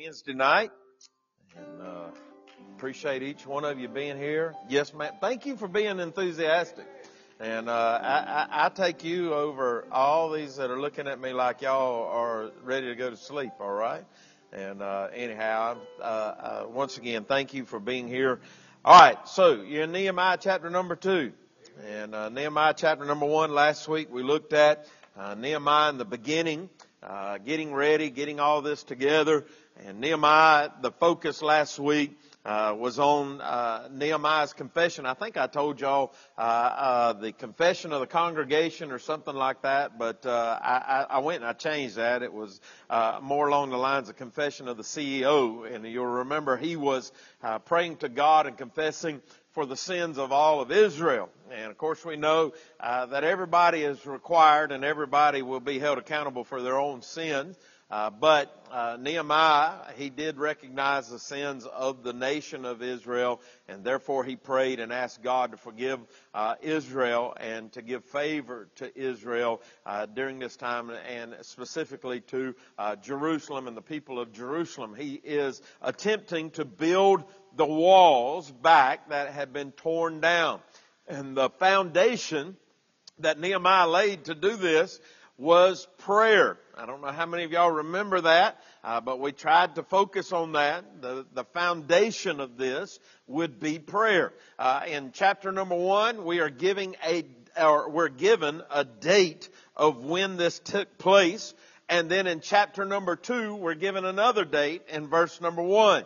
Wednesday night, and appreciate each one of you being here. Yes, ma'am. Thank you for being enthusiastic. And I take you over all these that are looking at me like y'all are ready to go to sleep, all right? And anyhow, once again, thank you for being here. All right, so you're in Nehemiah chapter number 2. And Nehemiah chapter number 1, last week we looked at Nehemiah in the beginning, getting ready, getting all this together. And Nehemiah, the focus last week was on Nehemiah's confession. I think I told y'all the confession of the congregation or something like that, but I went and I changed that. It was more along the lines of confession of the CEO. And you'll remember he was praying to God and confessing for the sins of all of Israel. And of course we know that everybody is required and everybody will be held accountable for their own sins. But Nehemiah, he did recognize the sins of the nation of Israel, and therefore he prayed and asked God to forgive Israel and to give favor to Israel during this time, and specifically to Jerusalem and the people of Jerusalem. He is attempting to build the walls back that had been torn down. And the foundation that Nehemiah laid to do this was prayer. I don't know how many of y'all remember that, but we tried to focus on that. The foundation of this would be prayer. In chapter number 1, we're given a date of when this took place. And then in chapter number 2, we're given another date in verse number 1.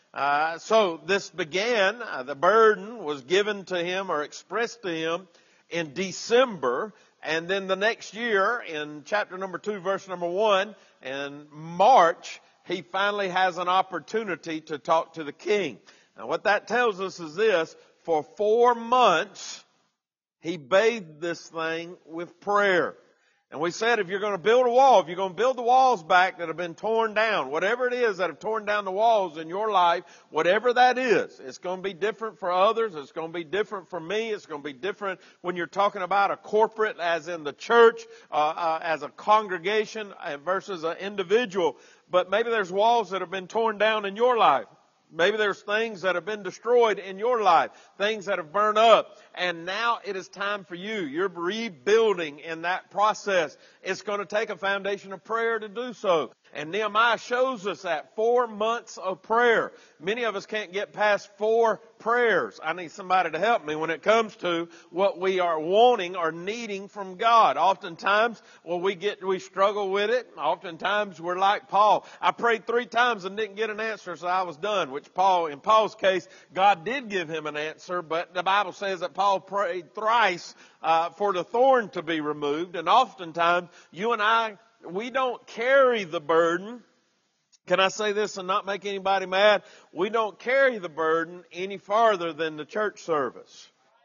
So this began, the burden was given to him or expressed to him in December. And then the next year, in chapter number 2, verse number 1, in March, he finally has an opportunity to talk to the king. Now what that tells us is this: for 4 months, he bathed this thing with prayer. And we said if you're going to build a wall, if you're going to build the walls back that have been torn down, whatever it is that have torn down the walls in your life, whatever that is, it's going to be different for others. It's going to be different for me. It's going to be different when you're talking about a corporate, as in the church, as a congregation versus an individual. But maybe there's walls that have been torn down in your life. Maybe there's things that have been destroyed in your life, things that have burned up, and now it is time for you. You're rebuilding in that process. It's going to take a foundation of prayer to do so. And Nehemiah shows us that 4 months of prayer. Many of us can't get past 4 prayers. I need somebody to help me when it comes to what we are wanting or needing from God. Oftentimes, we struggle with it. Oftentimes, we're like Paul. I prayed 3 times and didn't get an answer, so I was done. Which in Paul's case, God did give him an answer, but the Bible says that Paul prayed thrice for the thorn to be removed. And oftentimes, you and I, we don't carry the burden. Can I say this and not make anybody mad? We don't carry the burden any farther than the church service.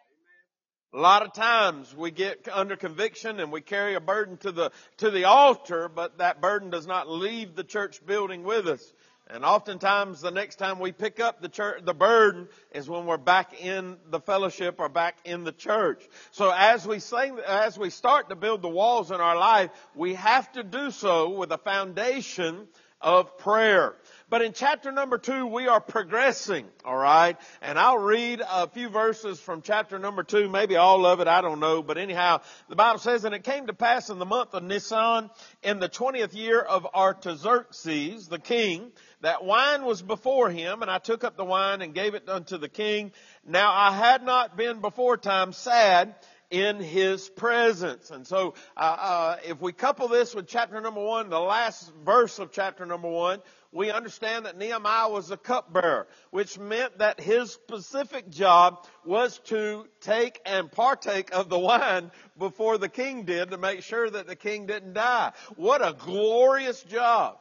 A lot of times we get under conviction and we carry a burden to the altar, but that burden does not leave the church building with us. And oftentimes the next time we pick up the burden is when we're back in the fellowship or back in the church. So as we start to build the walls in our life, we have to do so with a foundation of prayer. But in chapter number 2, we are progressing, all right? And I'll read a few verses from chapter number 2, maybe all of it, I don't know. But anyhow, the Bible says, "And it came to pass in the month of Nisan, in the 20th year of Artaxerxes, the king, that wine was before him, and I took up the wine and gave it unto the king. Now I had not been before time sad in his presence." And so if we couple this with chapter number 1, the last verse of chapter number 1, we understand that Nehemiah was a cupbearer, which meant that his specific job was to take and partake of the wine before the king did, to make sure that the king didn't die. What a glorious job.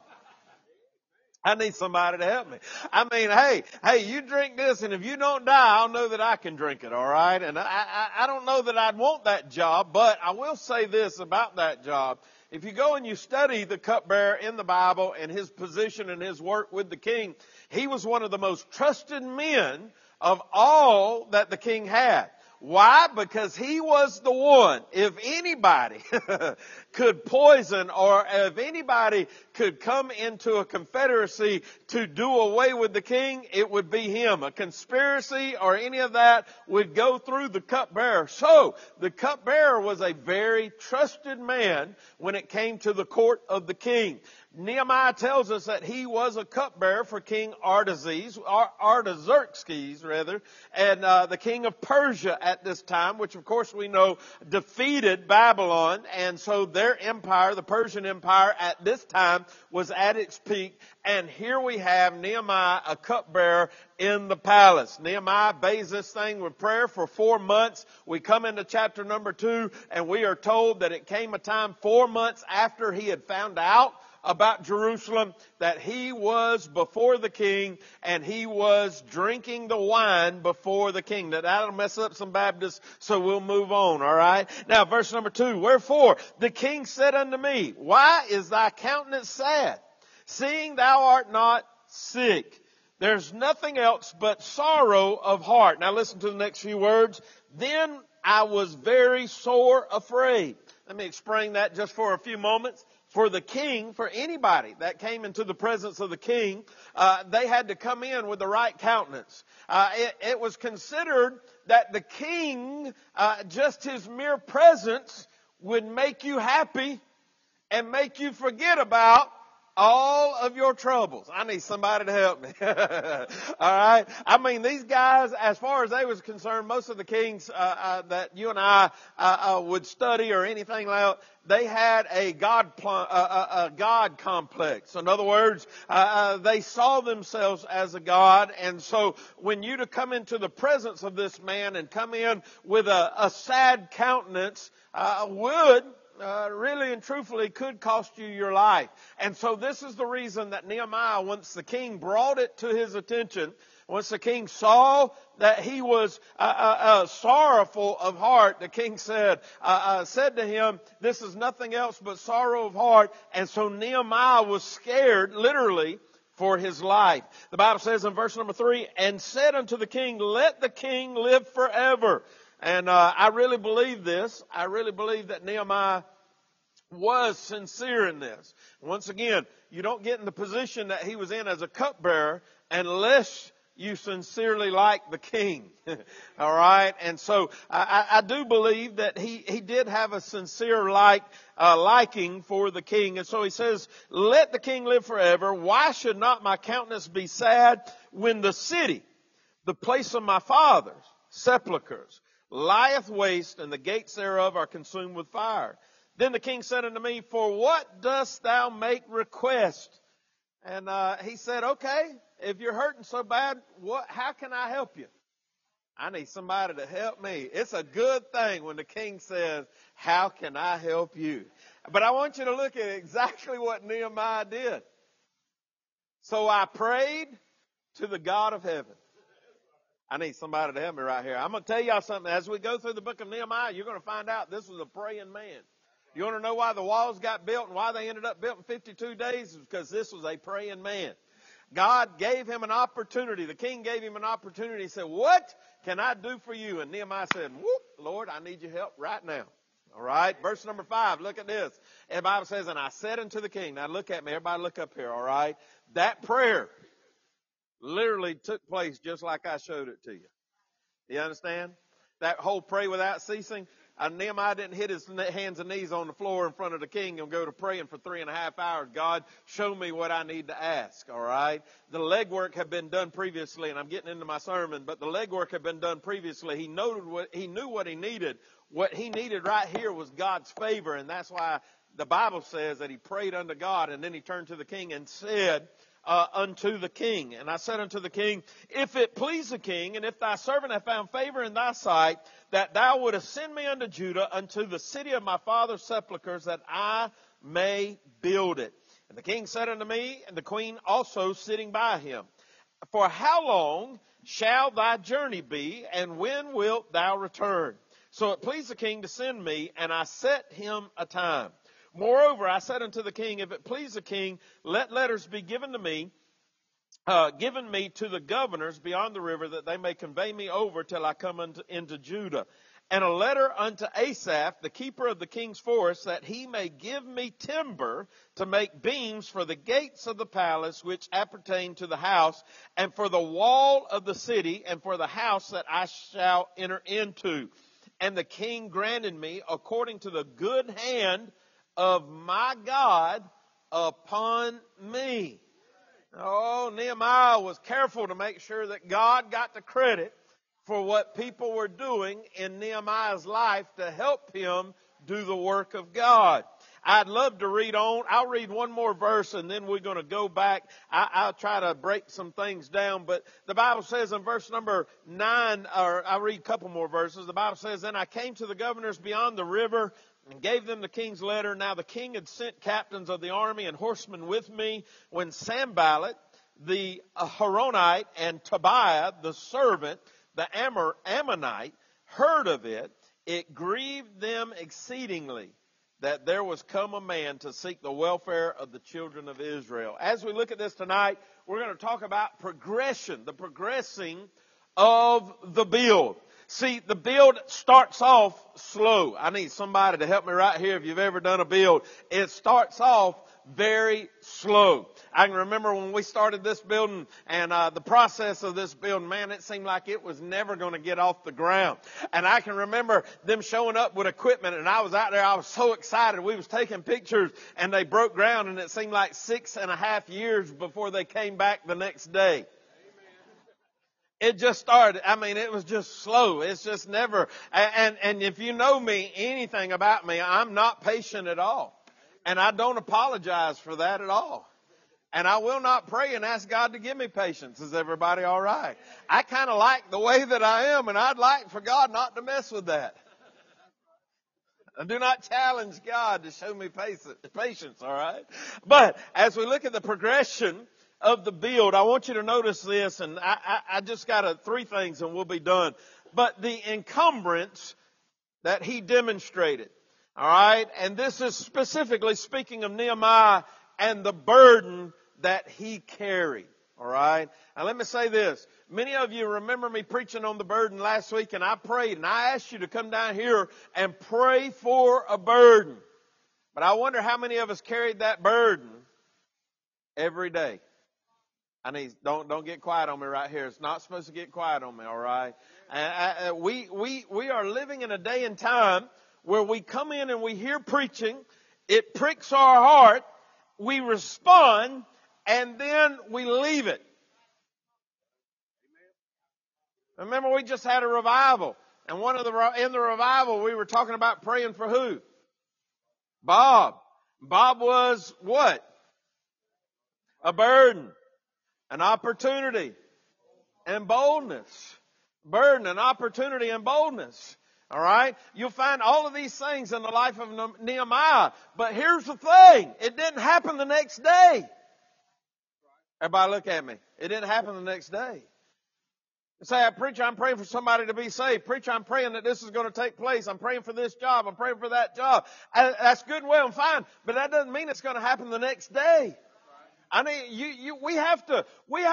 I need somebody to help me. I mean, hey, you drink this, and if you don't die, I'll know that I can drink it, all right? And I don't know that I'd want that job, but I will say this about that job. If you go and you study the cupbearer in the Bible and his position and his work with the king, he was one of the most trusted men of all that the king had. Why? Because he was the one. If anybody could poison, or if anybody could come into a confederacy to do away with the king, it would be him. A conspiracy or any of that would go through the cupbearer. So the cupbearer was a very trusted man when it came to the court of the king. Nehemiah tells us that he was a cupbearer for King Artaxerxes, and the king of Persia at this time, which of course we know defeated Babylon, and so their empire, the Persian Empire at this time, was at its peak. And here we have Nehemiah, a cupbearer in the palace. Nehemiah bathes this thing with prayer for 4 months. We come into chapter number 2, and we are told that it came a time 4 months after he had found out about Jerusalem that he was before the king, and he was drinking the wine before the king. Now, that'll mess up some Baptists, so we'll move on, all right? Now, verse number 2, wherefore the king said unto me, why is thy countenance sad, seeing thou art not sick? There's nothing else but sorrow of heart. Now listen to the next few words. Then I was very sore afraid. Let me explain that just for a few moments. For the king, for anybody that came into the presence of the king, they had to come in with the right countenance. It was considered that the king, just his mere presence would make you happy and make you forget about all of your troubles. I need somebody to help me. All right. I mean, these guys, as far as they was concerned, most of the kings that you and I would study or anything like that, they had a God complex. In other words, they saw themselves as a god, and so when you to come into the presence of this man and come in with a sad countenance would really and truthfully could cost you your life. And so this is the reason that Nehemiah, once the king brought it to his attention, once the king saw that he was sorrowful of heart, the king said to him, this is nothing else but sorrow of heart. And so Nehemiah was scared, literally, for his life. The Bible says in verse number 3, and said unto the king, let the king live forever. And I really believe this. I really believe that Nehemiah was sincere in this. Once again, you don't get in the position that he was in as a cupbearer unless you sincerely like the king. All right. And so I do believe that he did have a sincere liking for the king. And so he says, let the king live forever. Why should not my countenance be sad when the city, the place of my fathers' sepulchres, lieth waste, and the gates thereof are consumed with fire? Then the king said unto me, for what dost thou make request? And he said, okay, if you're hurting so bad, how can I help you? I need somebody to help me. It's a good thing when the king says, how can I help you? But I want you to look at exactly what Nehemiah did. So I prayed to the God of heaven. I need somebody to help me right here. I'm going to tell y'all something. As we go through the book of Nehemiah, you're going to find out this was a praying man. You want to know why the walls got built and why they ended up built in 52 days? It's because this was a praying man. God gave him an opportunity. The king gave him an opportunity. He said, what can I do for you? And Nehemiah said, whoop, Lord, I need your help right now. All right. Verse number 5. Look at this. And the Bible says, and I said unto the king. Now look at me. Everybody look up here. All right. That prayer literally took place just like I showed it to you. You understand? That whole pray without ceasing. Nehemiah didn't hit his hands and knees on the floor in front of the king and go to praying for 3.5 hours. God, show me what I need to ask. All right. The legwork had been done previously, and I'm getting into my sermon, but the legwork had been done previously. He knew what he needed. What he needed right here was God's favor, and that's why the Bible says that he prayed unto God, and then he turned to the king and said unto the king. And I said unto the king, if it please the king, and if thy servant have found favor in thy sight, that thou wouldest send me unto Judah, unto the city of my father's sepulchres, that I may build it. And the king said unto me, and the queen also sitting by him, for how long shall thy journey be, and when wilt thou return? So it pleased the king to send me, and I set him a time. Moreover, I said unto the king, if it please the king, let letters be given to me given me to the governors beyond the river, that they may convey me over till I come into Judah. And a letter unto Asaph, the keeper of the king's forest, that he may give me timber to make beams for the gates of the palace which appertain to the house, and for the wall of the city, and for the house that I shall enter into. And the king granted me according to the good hand of my God upon me. Oh, Nehemiah was careful to make sure that God got the credit for what people were doing in Nehemiah's life to help him do the work of God. I'd love to read on. I'll read one more verse and then we're going to go back. I'll try to break some things down. But the Bible says in verse number 9, or I'll read a couple more verses. The Bible says, Then I came to the governors beyond the river and gave them the king's letter. Now the king had sent captains of the army and horsemen with me. When Sanballat, the Horonite, and Tobiah, the servant, the Ammonite, heard of it, it grieved them exceedingly that there was come a man to seek the welfare of the children of Israel. As we look at this tonight, we're going to talk about progression, the progressing of the build. See, the build starts off slow. I need somebody to help me right here if you've ever done a build. It starts off very slow. I can remember when we started this building and the process of this building, man, it seemed like it was never going to get off the ground. And I can remember them showing up with equipment and I was out there, I was so excited. We was taking pictures and they broke ground and it seemed like 6.5 years before they came back the next day. It just started. I mean, it was just slow. It's just never. And if you know me, anything about me, I'm not patient at all. And I don't apologize for that at all. And I will not pray and ask God to give me patience. Is everybody all right? I kind of like the way that I am, and I'd like for God not to mess with that. I do not challenge God to show me patience, all right? But as we look at the progression of the build, I want you to notice this, and I just got 3 things and we'll be done. But the encumbrance that he demonstrated, all right? And this is specifically speaking of Nehemiah and the burden that he carried, all right? Now let me say this. Many of you remember me preaching on the burden last week, and I prayed, and I asked you to come down here and pray for a burden. But I wonder how many of us carried that burden every day. I need, don't get quiet on me right here. It's not supposed to get quiet on me, all right? We are living in a day and time where we come in and we hear preaching. It pricks our heart. We respond, and then we leave it. Remember, we just had a revival. And in the revival, we were talking about praying for who? Bob. Bob was what? A burden. An opportunity and boldness. Burden, an opportunity and boldness. All right? You'll find all of these things in the life of Nehemiah. But here's the thing. It didn't happen the next day. Everybody look at me. It didn't happen the next day. You say, preacher, I'm praying for somebody to be saved. Preacher, I'm praying that this is going to take place. I'm praying for this job. I'm praying for that job. That's good and well and fine. But that doesn't mean it's going to happen the next day. I mean, we have to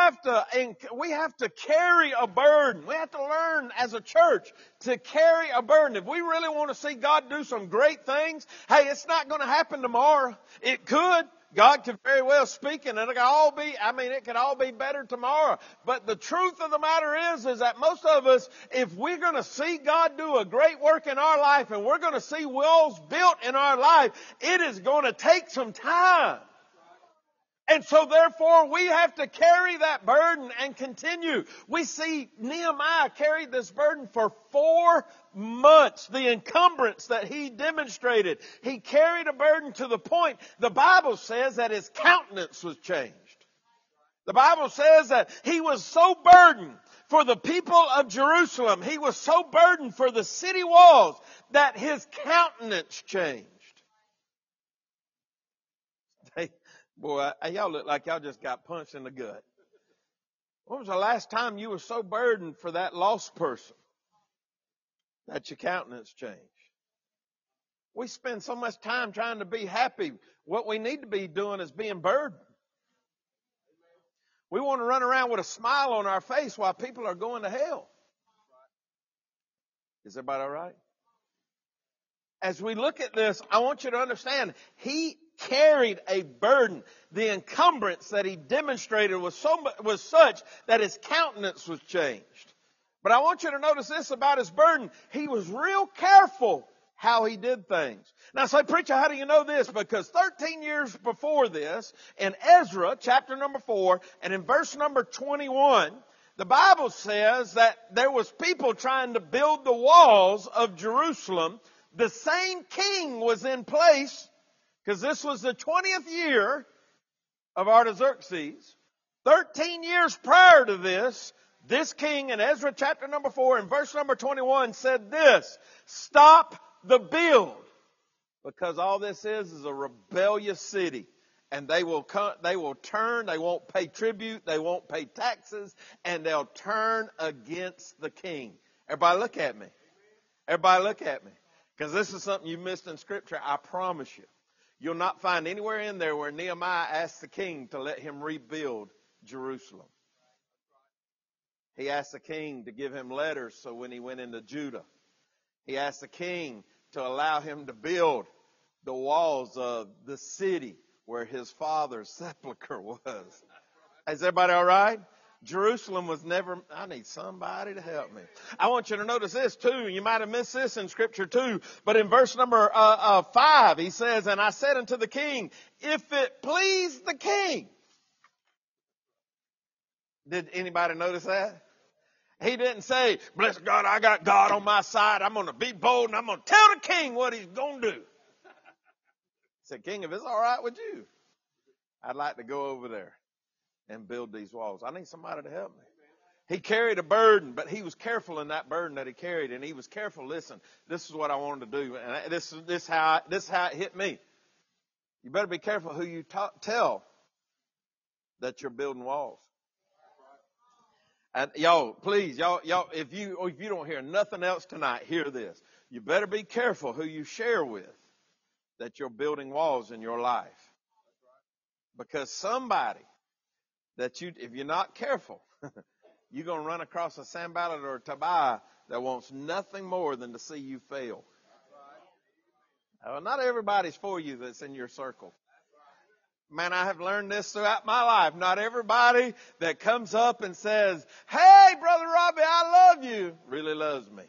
carry a burden. We have to learn as a church to carry a burden. If we really want to see God do some great things, hey, it's not going to happen tomorrow. It could. God could very well speak and it could all be better tomorrow. But the truth of the matter is that most of us, if we're going to see God do a great work in our life and we're going to see walls built in our life, it is going to take some time. And so therefore we have to carry that burden and continue. We see Nehemiah carried this burden for 4 months. The encumbrance that he demonstrated. He carried a burden to the point, the Bible says that his countenance was changed. The Bible says that he was so burdened for the people of Jerusalem. He was so burdened for the city walls that his countenance changed. Boy, y'all look like y'all just got punched in the gut. When was the last time you were so burdened for that lost person that your countenance changed? We spend so much time trying to be happy. What we need to be doing is being burdened. We want to run around with a smile on our face while people are going to hell. Is everybody all right? As we look at this, I want you to understand, he carried a burden. The encumbrance that he demonstrated was such that his countenance was changed. But I want you to notice this about his burden. He was real careful how he did things. Now say, preacher, how do you know this? Because 13 years before this, in Ezra, chapter number 4, and in verse number 21, the Bible says that there was people trying to build the walls of Jerusalem. The same king was in place, because this was the 20th year of Artaxerxes. 13 years prior to this king in Ezra chapter number 4 and verse number 21 said this: stop the build, because all this is a rebellious city. And they will turn, they won't pay tribute, they won't pay taxes, and they'll turn against the king. Everybody look at me. Everybody look at me. Because this is something you missed in Scripture, I promise you. You'll not find anywhere in there where Nehemiah asked the king to let him rebuild Jerusalem. He asked the king to give him letters so when he went into Judah. He asked the king to allow him to build the walls of the city where his father's sepulcher was. Is everybody all right? Jerusalem was never, I need somebody to help me. I want you to notice this too. You might have missed this in Scripture too. But in verse number 5, he says, and I said unto the king, if it please the king. Did anybody notice that? He didn't say, bless God, I got God on my side. I'm going to be bold and I'm going to tell the king what he's going to do. He said, king, if it's all right with you, I'd like to go over there and build these walls. I need somebody to help me. He carried a burden, but he was careful in that burden that he carried. And he was careful. Listen, this is what I wanted to do. And this how it hit me. You better be careful who you tell that you're building walls. And y'all, please, y'all, if you don't hear nothing else tonight, hear this. You better be careful who you share with that you're building walls in your life. Because somebody if you're not careful, you're going to run across a Sanballat or a Tobiah that wants nothing more than to see you fail. Not everybody's for you that's in your circle. Man, I have learned this throughout my life. Not everybody that comes up and says, hey, Brother Robbie, I love you, really loves me.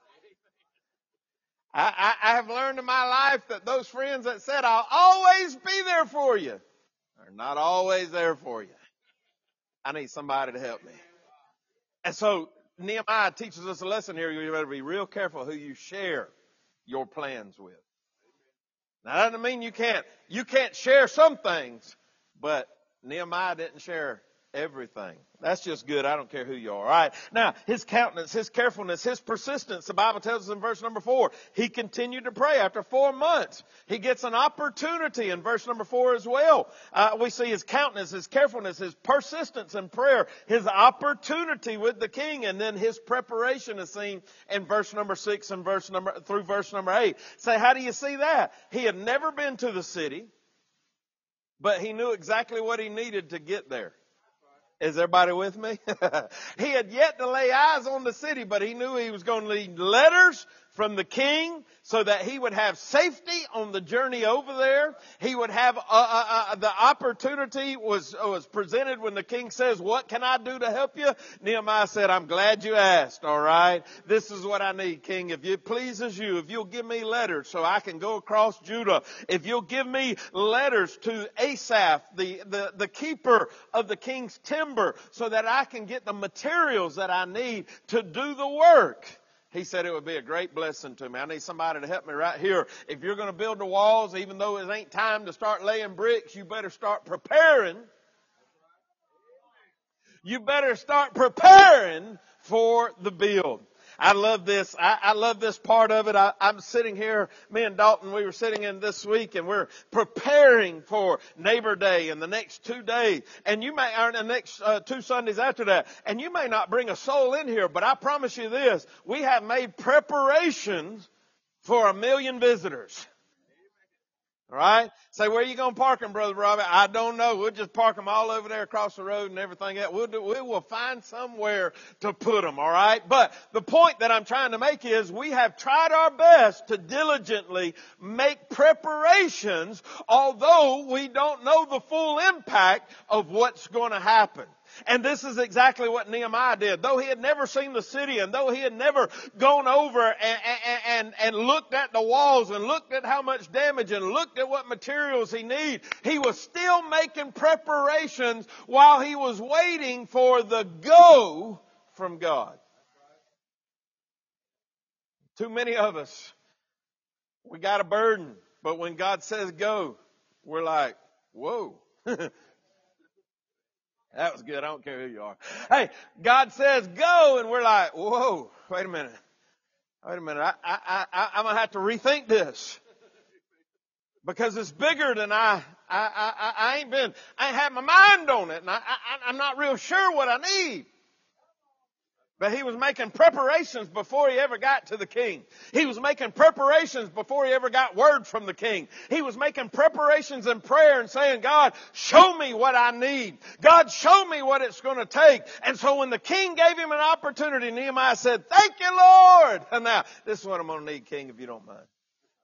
I have learned in my life that those friends that said, I'll always be there for you, are not always there for you. I need somebody to help me. And so Nehemiah teaches us a lesson here. You better be real careful who you share your plans with. Now, that doesn't mean you can't share some things, but Nehemiah didn't share everything. That's just good. I don't care who you are. All right. Now, his countenance, his carefulness, his persistence. The Bible tells us in verse number 4, he continued to pray after 4 months. He gets an opportunity in verse number 4 as well. We see his countenance, his carefulness, his persistence in prayer, his opportunity with the king, and then his preparation is seen in verse number 6 and through verse number 8. Say, how do you see that? He had never been to the city, but he knew exactly what he needed to get there. Is everybody with me? He had yet to lay eyes on the city, but he knew he was going to need letters from the king so that he would have safety on the journey over there. He would have the opportunity was presented when the king says, what can I do to help you? Nehemiah said, I'm glad you asked. All right. This is what I need, king. If it pleases you, if you'll give me letters so I can go across Judah, if you'll give me letters to Asaph, the keeper of the king's timber, so that I can get the materials that I need to do the work. He said it would be a great blessing to me. I need somebody to help me right here. If you're going to build the walls, even though it ain't time to start laying bricks, you better start preparing. You better start preparing for the build. I love this. I love this part of it. I'm sitting here, me and Dalton, we were sitting in this week and we're preparing for Neighbor Day and the next 2 days. And you may, or the next 2 Sundays after that. And you may not bring a soul in here, but I promise you this. We have made preparations for 1 million visitors. All right? Say, where are you going to park them, Brother Robbie? I don't know. We'll just park them all over there across the road and everything else. We will find somewhere to put them, all right? But the point that I'm trying to make is we have tried our best to diligently make preparations, although we don't know the full impact of what's going to happen. And this is exactly what Nehemiah did. Though he had never seen the city and though he had never gone over and looked at the walls and looked at how much damage and looked at what materials he needed, he was still making preparations while he was waiting for the go from God. Too many of us, we got a burden, but when God says go, we're like, whoa. That was good. I don't care who you are. Hey, God says go, and we're like, whoa, wait a minute. I'm going to have to rethink this. Because it's bigger than I ain't had my mind on it, and I'm not real sure what I need. But he was making preparations before he ever got to the king. He was making preparations before he ever got word from the king. He was making preparations in prayer and saying, God, show me what I need. God, show me what it's going to take. And so when the king gave him an opportunity, Nehemiah said, thank you, Lord. And now, this is what I'm going to need, king, if you don't mind.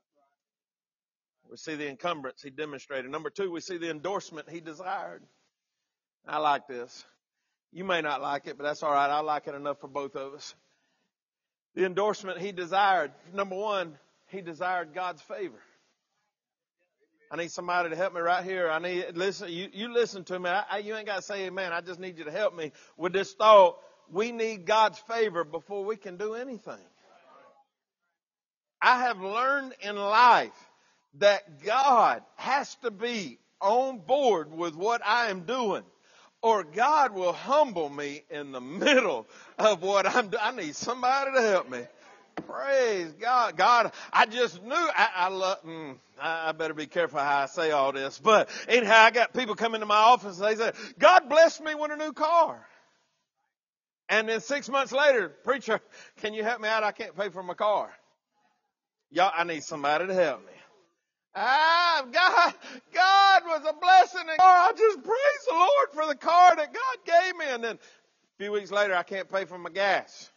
We see the encumbrance he demonstrated. Number 2, we see the endorsement he desired. I like this. You may not like it, but that's all right. I like it enough for both of us. The endorsement he desired. Number 1, he desired God's favor. I need somebody to help me right here. You listen to me. You ain't got to say amen. I just need you to help me with this thought. We need God's favor before we can do anything. I have learned in life that God has to be on board with what I am doing, or God will humble me in the middle of what I'm doing. I need somebody to help me. Praise God. God, I just knew I better be careful how I say all this. But anyhow, I got people come into my office and they say, God blessed me with a new car. And then 6 months later, preacher, can you help me out? I can't pay for my car. Y'all, I need somebody to help me. God was a blessing. And I just praise the Lord for the car that God gave me. And then a few weeks later, I can't pay for my gas.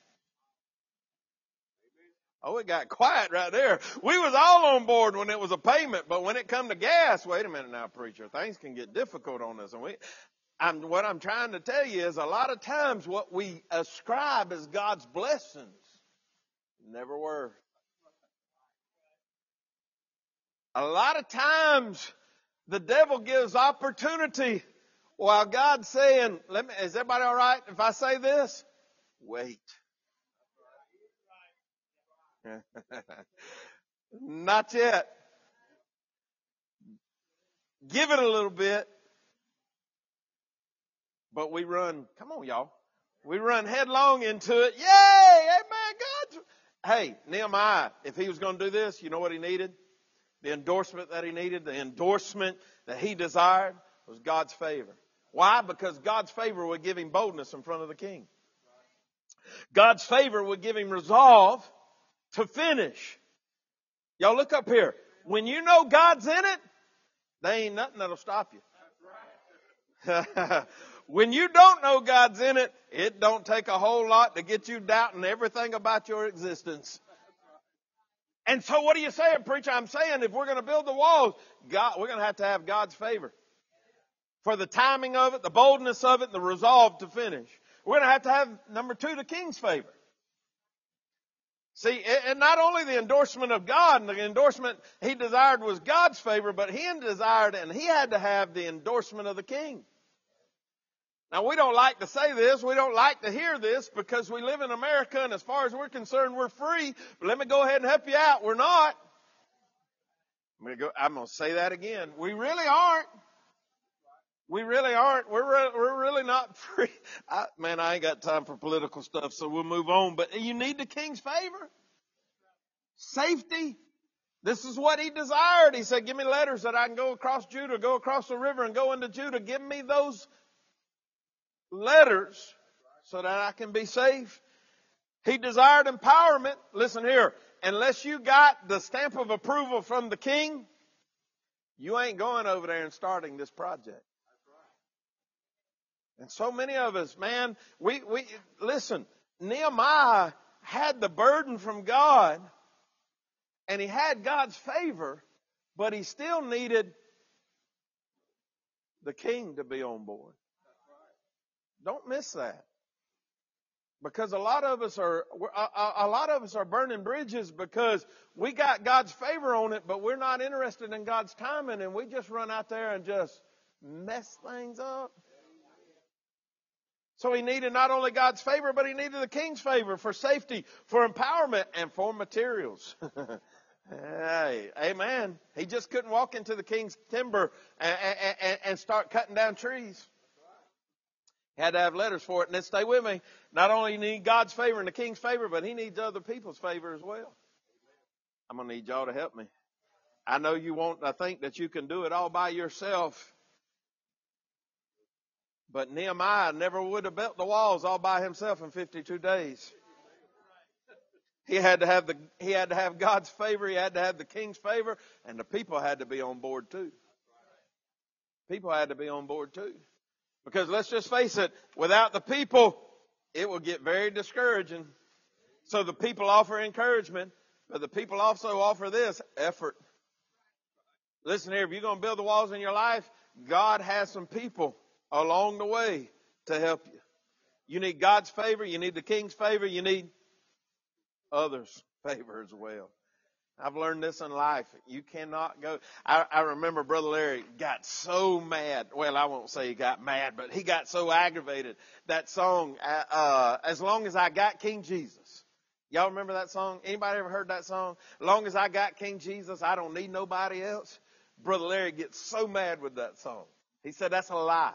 Oh, it got quiet right there. We was all on board when it was a payment, but when it come to gas, wait a minute now, preacher, things can get difficult on us. And what I'm trying to tell you is a lot of times what we ascribe as God's blessings never were. A lot of times the devil gives opportunity while God's saying, is everybody all right if I say this? Wait. Not yet. Give it a little bit. But we run, come on y'all. We run headlong into it. Yay! Amen. God. Hey, Nehemiah, if he was going to do this, you know what he needed? The endorsement that he needed, the endorsement that he desired was God's favor. Why? Because God's favor would give him boldness in front of the king. God's favor would give him resolve to finish. Y'all look up here. When you know God's in it, there ain't nothing that'll stop you. When you don't know God's in it, it don't take a whole lot to get you doubting everything about your existence. And so what are you saying, preacher? I'm saying if we're going to build the walls, we're going to have God's favor. For the timing of it, the boldness of it, the resolve to finish. We're going to have, number 2, the king's favor. See, and not only the endorsement of God, and the endorsement he desired was God's favor, but he desired and he had to have the endorsement of the king. Now, we don't like to say this. We don't like to hear this because we live in America, and as far as we're concerned, we're free. But let me go ahead and help you out. We're not. I'm going to say that again. We really aren't. We really aren't. We're really not free. I ain't got time for political stuff, so we'll move on. But you need the king's favor. Safety. This is what he desired. He said, give me letters that I can go across Judah, go across the river and go into Judah. Give me those letters so that I can be safe. He desired empowerment. Listen here. Unless you got the stamp of approval from the king, You ain't going over there and starting this project. And so many of us, man, we listen, Nehemiah had the burden from God and he had God's favor, but he still needed the king to be on board. Don't miss that. Because a lot of us are burning bridges because we got God's favor on it, but we're not interested in God's timing, and we just run out there and just mess things up. So he needed not only God's favor, but he needed the king's favor for safety, for empowerment, and for materials. Hey, amen. He just couldn't walk into the king's timber and start cutting down trees. He had to have letters for it. And then stay with me. Not only do you need God's favor and the king's favor, but he needs other people's favor as well. I'm going to need y'all to help me. I know you want to think that you can do it all by yourself. But Nehemiah never would have built the walls all by himself in 52 days. He had to have God's favor. He had to have the king's favor, and the people had to be on board too. People had to be on board too. Because let's just face it, without the people, it will get very discouraging. So the people offer encouragement, but the people also offer this, effort. Listen here, if you're going to build the walls in your life, God has some people along the way to help you. You need God's favor, you need the king's favor, you need others' favor as well. I've learned this in life. You cannot go. I remember Brother Larry got so mad. Well, I won't say he got mad, but he got so aggravated. That song, As Long as I Got King Jesus. Y'all remember that song? Anybody ever heard that song? As long as I got King Jesus, I don't need nobody else. Brother Larry gets so mad with that song. He said that's a lie.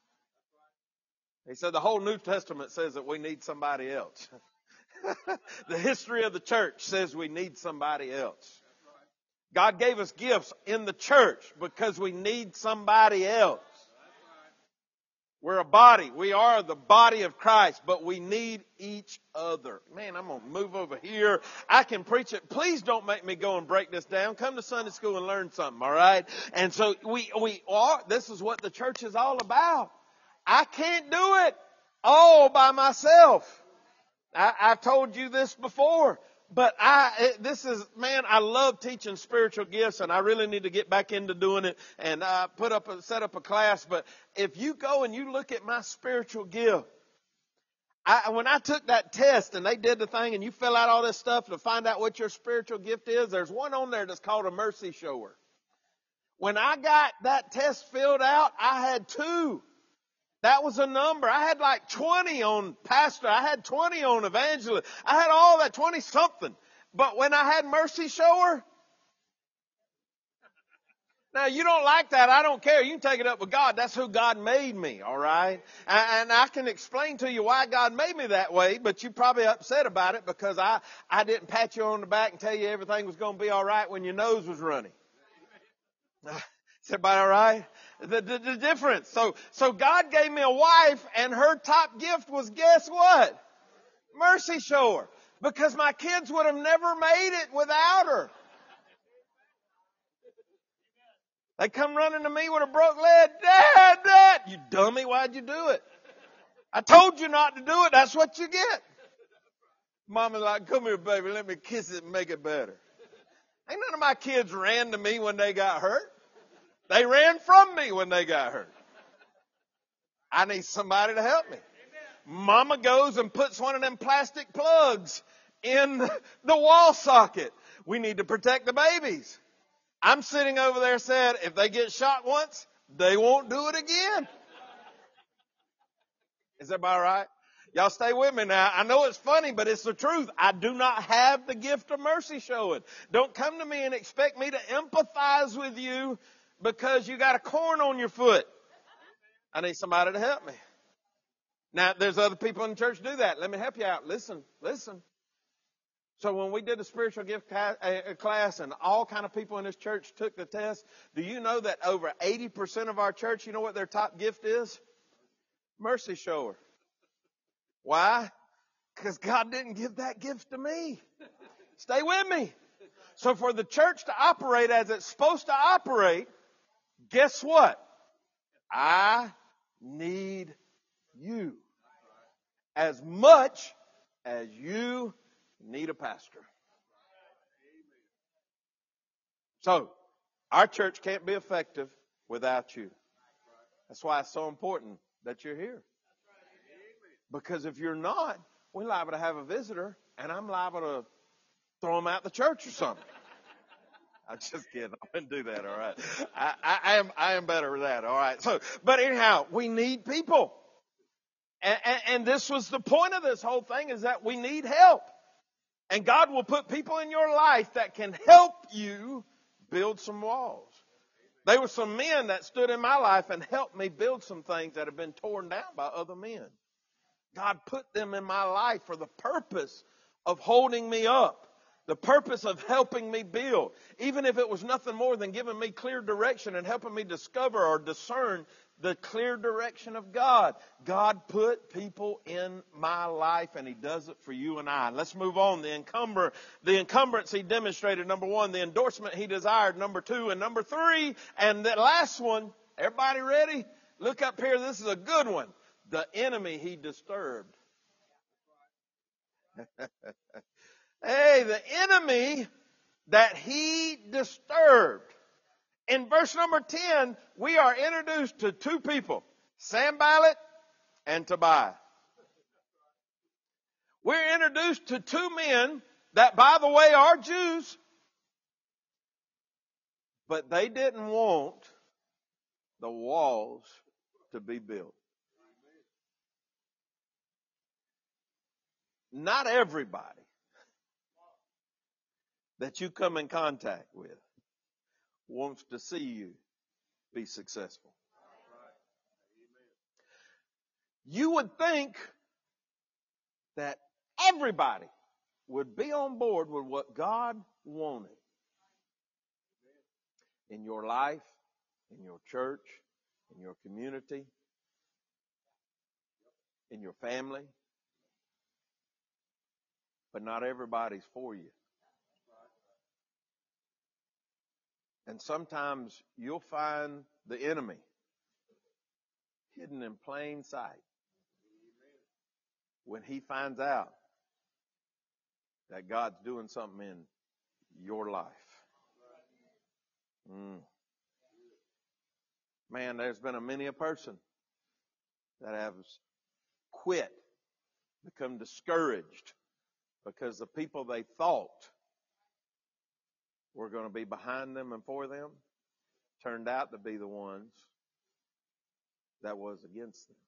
He said the whole New Testament says that we need somebody else. The history of the church says we need somebody else. God gave us gifts in the church because we need somebody else. We're a body. We are the body of Christ, but we need each other. Man, I'm going to move over here. I can preach it. Please don't make me go and break this down. Come to Sunday school and learn something, all right? And so this is what the church is all about. I can't do it all by myself. I've told you this before, but I love teaching spiritual gifts, and I really need to get back into doing it and set up a class. But if you go and you look at my spiritual gift, when I took that test and they did the thing and you fill out all this stuff to find out what your spiritual gift is, there's one on there that's called a mercy shower. When I got that test filled out, I had 2. That was a number. I had like 20 on pastor. I had 20 on evangelist. I had all that 20 something. But when I had mercy shower, now you don't like that. I don't care. You can take it up with God. That's who God made me. All right. And I can explain to you why God made me that way, but you're probably upset about it because I didn't pat you on the back and tell you everything was going to be all right when your nose was running. Is everybody all right? The difference. So God gave me a wife, and her top gift was, guess what? Mercy shower. Because my kids would have never made it without her. They come running to me with a broke leg. Dad, you dummy, why'd you do it? I told you not to do it. That's what you get. Mama's like, come here, baby. Let me kiss it and make it better. Ain't none of my kids ran to me when they got hurt. They ran from me when they got hurt. I need somebody to help me. Mama goes and puts one of them plastic plugs in the wall socket. We need to protect the babies. I'm sitting over there saying, if they get shot once, they won't do it again. Is everybody all right? Y'all stay with me now. I know it's funny, but it's the truth. I do not have the gift of mercy showing. Don't come to me and expect me to empathize with you because you got a corn on your foot. I need somebody to help me. Now, there's other people in the church do that. Let me help you out. Listen. So when we did the spiritual gift class and all kind of people in this church took the test, do you know that over 80% of our church, you know what their top gift is? Mercy shower. Why? Because God didn't give that gift to me. Stay with me. So for the church to operate as it's supposed to operate, Guess what? I need you as much as you need a pastor. So, our church can't be effective without you. That's why it's so important that you're here. Because if you're not, we're liable to have a visitor, and I'm liable to throw them out the church or something. I'm just kidding. I wouldn't do that, all right? I am better with that, all right? So, but anyhow, we need people. And this was the point of this whole thing, is that we need help. And God will put people in your life that can help you build some walls. There were some men that stood in my life and helped me build some things that have been torn down by other men. God put them in my life for the purpose of holding me up, the purpose of helping me build, even if it was nothing more than giving me clear direction and helping me discover or discern the clear direction of God. God put people in my life, and He does it for you and I. Let's move on. The encumbrance He demonstrated, number one. The endorsement He desired, number two. And number three, and the last one, everybody ready? Look up here. This is a good one. The enemy He disturbed. Hey, the enemy that He disturbed. In verse number 10, we are introduced to two people, Sanballat and Tobiah. We're introduced to two men that, by the way, are Jews, but they didn't want the walls to be built. Not everybody that you come in contact with wants to see you be successful. You would think that everybody would be on board with what God wanted in your life, in your church, in your community, in your family. But not everybody's for you. And sometimes you'll find the enemy hidden in plain sight when he finds out that God's doing something in your life. Man, there's been many a person that has quit, become discouraged, because the people they thought were going to be behind them and for them turned out to be the ones that was against them.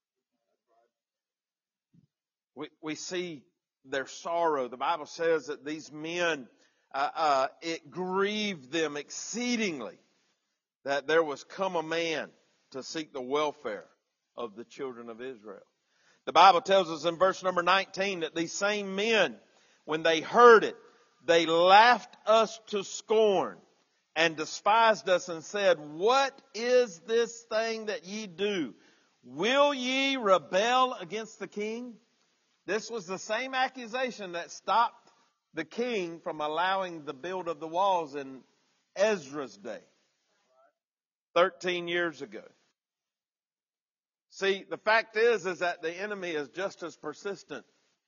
We see their sorrow. The Bible says that these men, it grieved them exceedingly that there was come a man to seek the welfare of the children of Israel. The Bible tells us in verse number 19 that these same men, when they heard it, they laughed us to scorn and despised us and said, "What is this thing that ye do? Will ye rebel against the king?" This was the same accusation that stopped the king from allowing the build of the walls in Ezra's day, 13 years ago. See, the fact is that the enemy is just as persistent.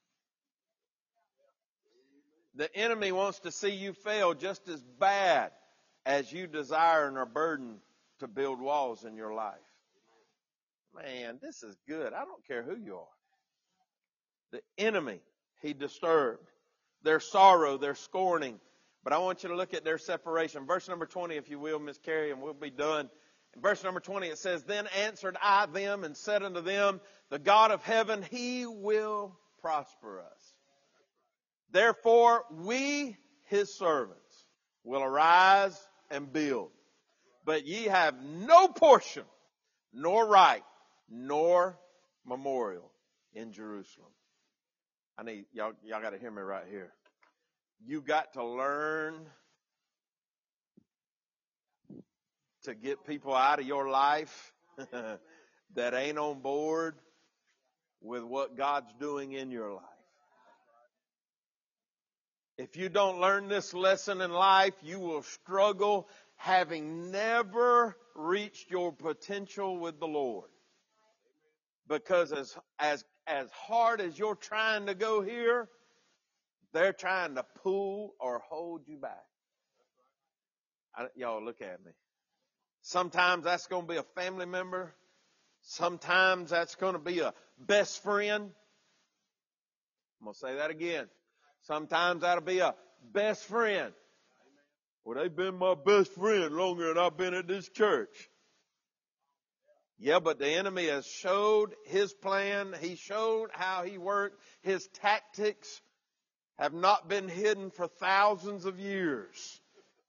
The enemy wants to see you fail just as bad as you desire and are burdened to build walls in your life. Man, this is good. I don't care who you are. The enemy, he disturbed. Their sorrow, their scorning. But I want you to look at their separation. Verse number 20, if you will, Miss Carrie, and we'll be done. In verse number 20, it says, "Then answered I them and said unto them, the God of heaven, He will prosper us. Therefore, we, His servants, will arise and build. But ye have no portion, nor right, nor memorial in Jerusalem." I need, y'all got to hear me right here. You got to learn to get people out of your life that ain't on board with what God's doing in your life. If you don't learn this lesson in life, you will struggle having never reached your potential with the Lord. Because as hard as you're trying to go here, they're trying to pull or hold you back. Y'all look at me. Sometimes that's going to be a family member. Sometimes that's going to be a best friend. I'm going to say that again. Sometimes that'll be a best friend. Well, they've been my best friend longer than I've been at this church. Yeah, but the enemy has showed his plan. He showed how he worked. His tactics have not been hidden for thousands of years.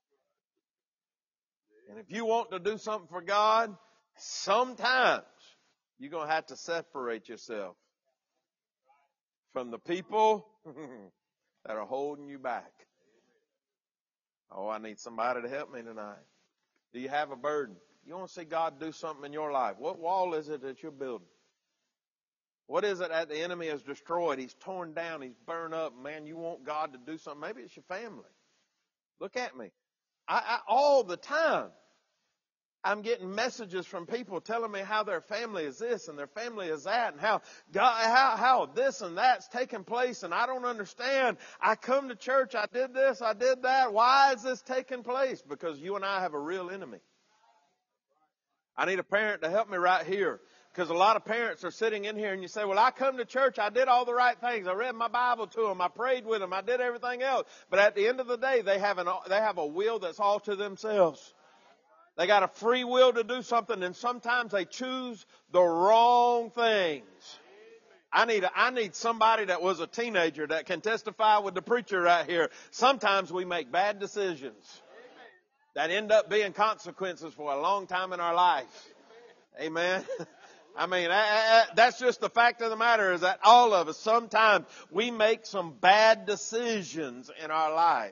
And if you want to do something for God, sometimes you're going to have to separate yourself from the people that are holding you back. Oh, I need somebody to help me tonight. Do you have a burden? You want to see God do something in your life? What wall is it that you're building? What is it that the enemy has destroyed? He's torn down. He's burned up. Man, you want God to do something. Maybe it's your family. Look at me. I all the time, I'm getting messages from people telling me how their family is this and their family is that, and how this and that's taking place, and I don't understand. I come to church, I did this, I did that. Why is this taking place? Because you and I have a real enemy. I need a parent to help me right here. Because a lot of parents are sitting in here and you say, well, I come to church, I did all the right things. I read my Bible to them, I prayed with them, I did everything else. But at the end of the day, they have a will that's all to themselves. They got a free will to do something, and sometimes they choose the wrong things. I need somebody that was a teenager that can testify with the preacher right here. Sometimes we make bad decisions that end up being consequences for a long time in our life. Amen. I mean, that's just the fact of the matter, is that all of us, sometimes we make some bad decisions in our life.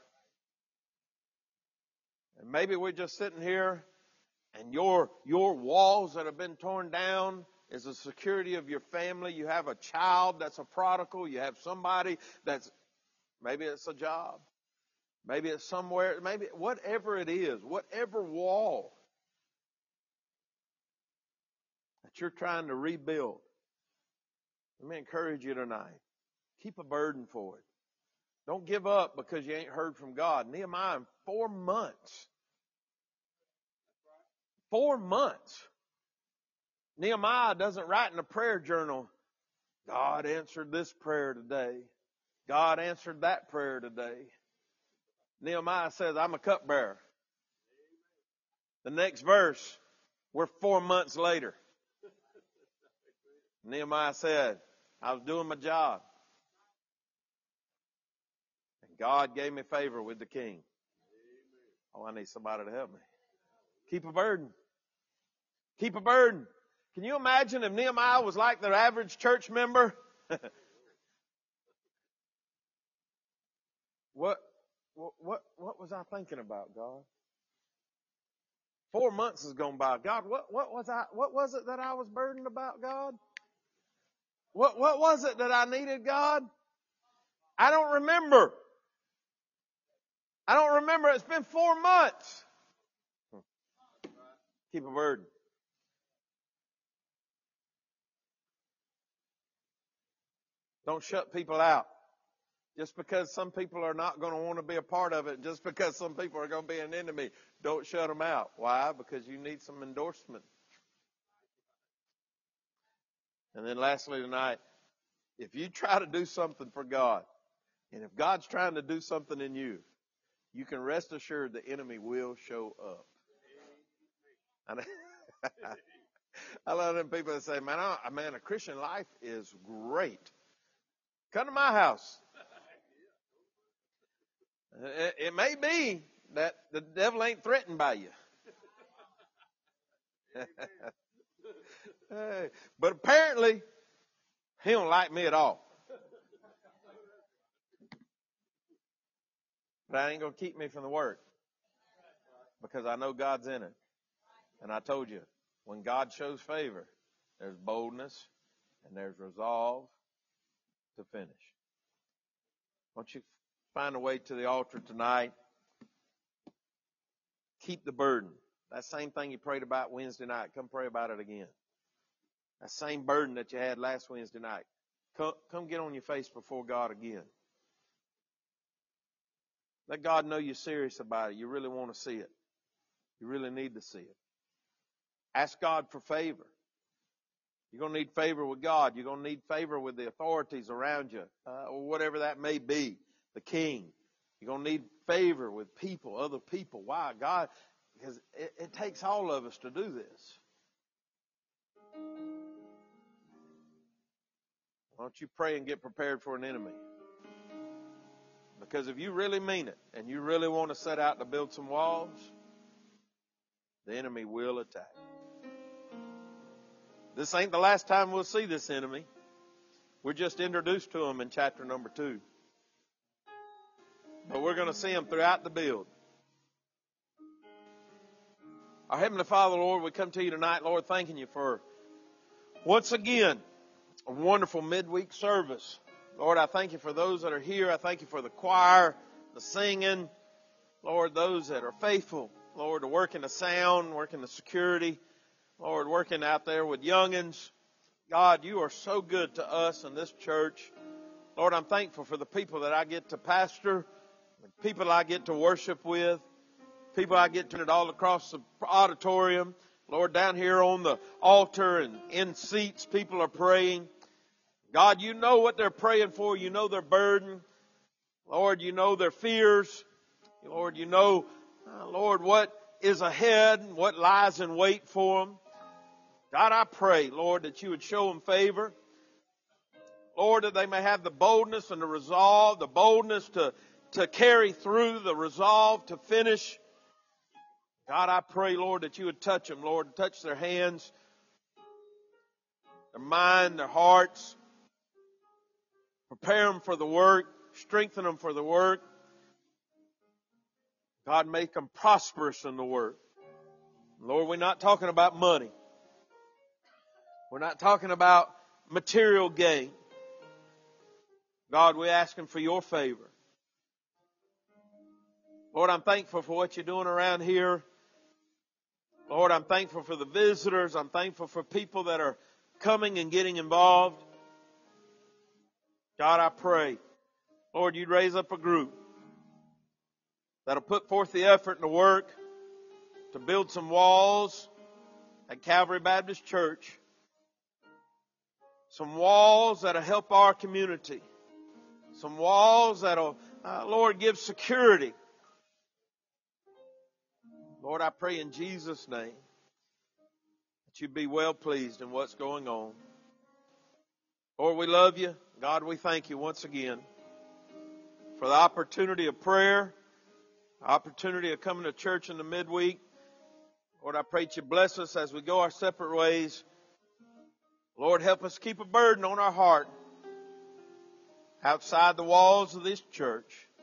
And maybe we're just sitting here and your walls that have been torn down is the security of your family. You have a child that's a prodigal. You have somebody that's, maybe it's a job. Maybe it's somewhere, maybe whatever it is, whatever wall that you're trying to rebuild. Let me encourage you tonight. Keep a burden for it. Don't give up because you ain't heard from God. Nehemiah, in 4 months. 4 months. Nehemiah doesn't write in a prayer journal, God answered this prayer today. God answered that prayer today. Nehemiah says, I'm a cupbearer. The next verse, we're 4 months later. Nehemiah said, I was doing my job. And God gave me favor with the king. Oh, I need somebody to help me. Keep a burden. Keep a burden. Can you imagine if Nehemiah was like the average church member? What was I thinking about, God? 4 months has gone by. God, what was it that I was burdened about, God? What was it that I needed, God? I don't remember. It's been 4 months. Keep a burden. Don't shut people out. Just because some people are not going to want to be a part of it, just because some people are going to be an enemy, don't shut them out. Why? Because you need some endorsement. And then lastly tonight, if you try to do something for God, and if God's trying to do something in you, you can rest assured the enemy will show up. I love them people that say, man, a Christian life is great. Come to my house. It may be that the devil ain't threatened by you. But apparently, he don't like me at all. But that ain't going to keep me from the work. Because I know God's in it. And I told you, when God shows favor, there's boldness and there's resolve to finish. Won't you find a way to the altar tonight? Keep the burden. That same thing you prayed about Wednesday night, come pray about it again. That same burden that you had last Wednesday night, come get on your face before God again. Let God know you're serious about it. You really want to see it. You really need to see it. Ask God for favor. You're going to need favor with God. You're going to need favor with the authorities around you, or whatever that may be, the king. You're going to need favor with people, other people. Why? God, because it takes all of us to do this. Why don't you pray and get prepared for an enemy? Because if you really mean it and you really want to set out to build some walls, the enemy will attack. This ain't the last time we'll see this enemy. We're just introduced to him in chapter number 2. But we're going to see him throughout the build. Our Heavenly Father, Lord, we come to you tonight, Lord, thanking you for, once again, a wonderful midweek service. Lord, I thank you for those that are here. I thank you for the choir, the singing. Lord, those that are faithful, Lord, to work in the sound, work in the security. Lord, working out there with youngins. God, you are so good to us in this church. Lord, I'm thankful for the people that I get to pastor, the people I get to worship with, people I get to all across the auditorium. Lord, down here on the altar and in seats, people are praying. God, you know what they're praying for. You know their burden. Lord, you know their fears. Lord, you know, Lord, what is ahead and what lies in wait for them. God, I pray, Lord, that you would show them favor. Lord, that they may have the boldness and the resolve, the boldness to carry through, the resolve to finish. God, I pray, Lord, that you would touch them, Lord, touch their hands, their mind, their hearts. Prepare them for the work, strengthen them for the work. God, make them prosperous in the work. Lord, we're not talking about money. We're not talking about material gain. God, we're asking for your favor. Lord, I'm thankful for what you're doing around here. Lord, I'm thankful for the visitors. I'm thankful for people that are coming and getting involved. God, I pray, Lord, you'd raise up a group that'll put forth the effort and the work to build some walls at Calvary Baptist Church. Some walls that'll help our community. Some walls that'll, Lord, give security. Lord, I pray in Jesus' name that you be well pleased in what's going on. Lord, we love you. God, we thank you once again for the opportunity of prayer, the opportunity of coming to church in the midweek. Lord, I pray that you bless us as we go our separate ways. Lord, help us keep a burden on our heart outside the walls of this church.